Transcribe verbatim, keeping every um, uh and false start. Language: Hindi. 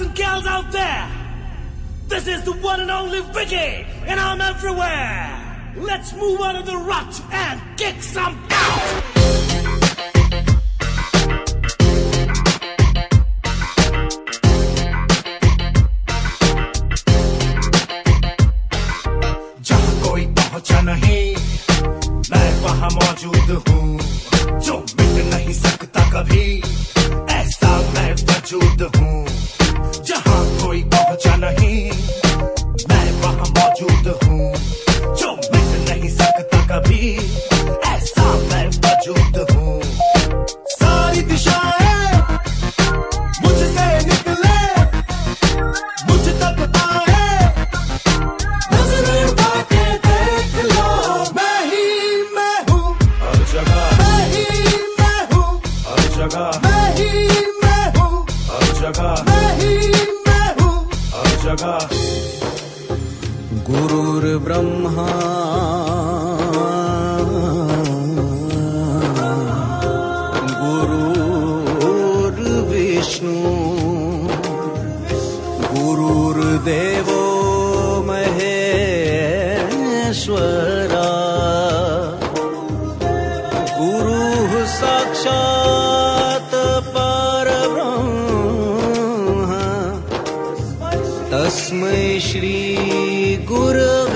and gals out there, this is the one and only Vicky, and I'm everywhere. Let's move out of the rut and kick some out. नहीं मैं वहाँ मौजूद हूँ, जो मिट नहीं सकता कभी, ऐसा मैं वजूद हूँ। जहाँ कोई पहुँचा नहीं मैं वहाँ मौजूद हूँ, जो मिट नहीं सकता कभी, ऐसा मैं वजूद हूँ। सारी दिशाएं मुझसे निकले, मुझ तक आए, नजरें उठा के देख लो। मैं ही मैं हूँ हर जगह, मैं ही मैं हूँ हर जगह, मैं ही मैं हूँ हर जगह, मैं ही मैं हूँ हर जगह। गुरुर् ब्रह्मा गुरुर्विष्णु गुरुर्देवो महेश्वरा, गुरुः साक्षात् परब्रह्म, तस्मै श्री गुरवे